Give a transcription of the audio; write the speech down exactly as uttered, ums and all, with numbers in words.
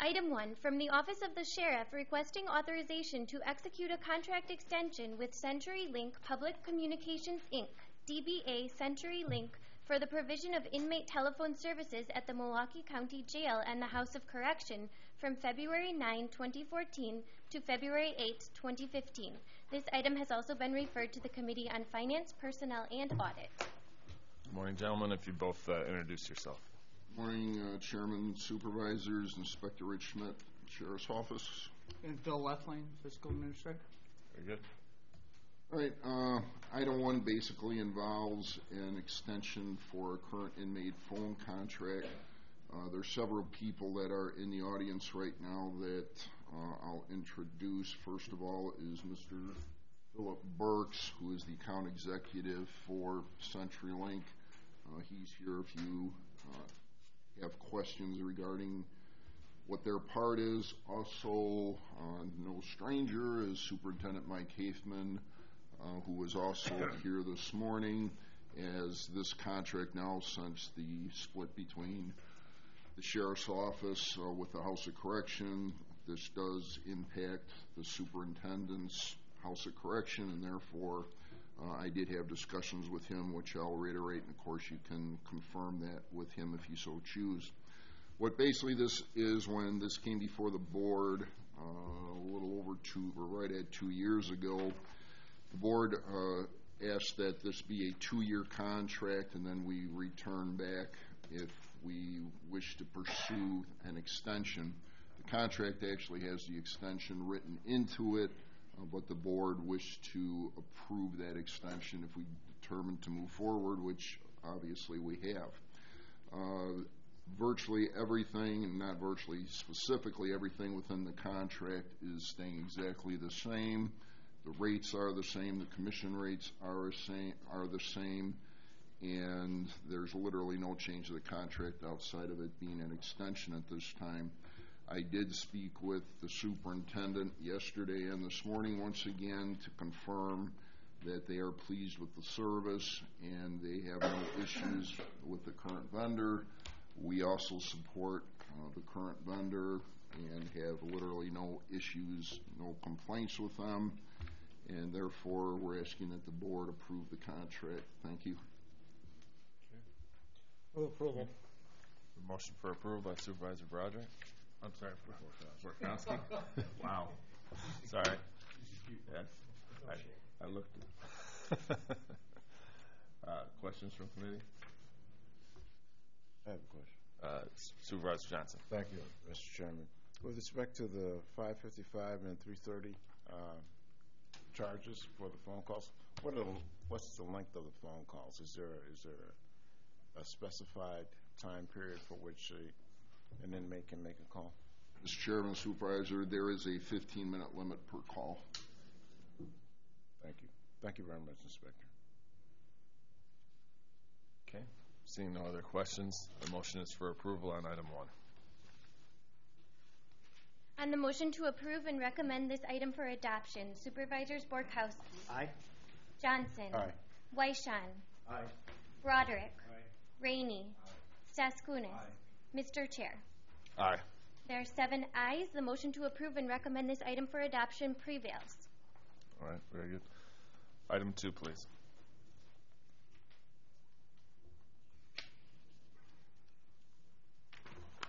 Item one, from the Office of the Sheriff requesting authorization to execute a contract extension with CenturyLink Public Communications, Incorporated, D B A CenturyLink, for the provision of inmate telephone services at the Milwaukee County Jail and the House of Correction from February ninth, twenty fourteen to February eighth, twenty fifteen. This item has also been referred to the Committee on Finance, Personnel, and Audit. Good morning, gentlemen. If you both uh, introduce yourself. Good morning, uh, Chairman, Supervisors, Inspector Rich Schmidt, Sheriff's Office. And Phil Leflane, Fiscal Administrator. Very good. All right, uh, item one basically involves an extension for a current inmate phone contract. Uh, there's several people that are in the audience right now that uh, I'll introduce. First of all is Mister Philip Burks, who is the account executive for CenturyLink. Uh, he's here if you uh, have questions regarding what their part is. Also, uh, no stranger is Superintendent Mike Haithman, uh, who was also here this morning, as this contract now, since the split between the Sheriff's Office uh, with the House of Correction, this does impact the Superintendent's House of Correction, and therefore uh, I did have discussions with him, which I'll reiterate, and of course you can confirm that with him if you so choose. What basically this is, when this came before the board uh, a little over two, or right at two years ago, the board uh, asked that this be a two-year contract, and then we return back if we wish to pursue an extension. The contract actually has the extension written into it, uh, but the board wished to approve that extension if we determined to move forward, which obviously we have. Uh, virtually everything, not virtually, specifically everything within the contract is staying exactly the same. The rates are the same, the commission rates are, same, are the same, and there's literally no change to the contract outside of it being an extension at this time. I did speak with the superintendent yesterday and this morning once again to confirm that they are pleased with the service and they have no issues with the current vendor. We also support uh, the current vendor and have literally no issues, no complaints with them, and therefore we're asking that the board approve the contract. Thank you. Move approval. The motion for approval by Supervisor Broderick. I'm sorry, Borkowski. Wow. Sorry. Yeah, I, I looked. uh, questions from committee? I have a question. Uh, Supervisor Johnson. Thank you, Mister Chairman. With respect to the five fifty-five and three thirty uh, charges for the phone calls, what are the, what's the length of the phone calls? Is there is there a specified time period for which a, an inmate can make a call? Mister Chairman, Supervisor, there is a fifteen minute limit per call. Thank you. Thank you very much, Inspector. Okay. Seeing no other questions, the motion is for approval on item one. On the motion to approve and recommend this item for adoption, Supervisors Borkowski. Aye. Johnson. Aye. Weishan. Aye. Broderick. Aye. Rainey. Staskunis. Aye. Mister Chair. Aye. There are seven ayes. The motion to approve and recommend this item for adoption prevails. All right, very good. Item two, please.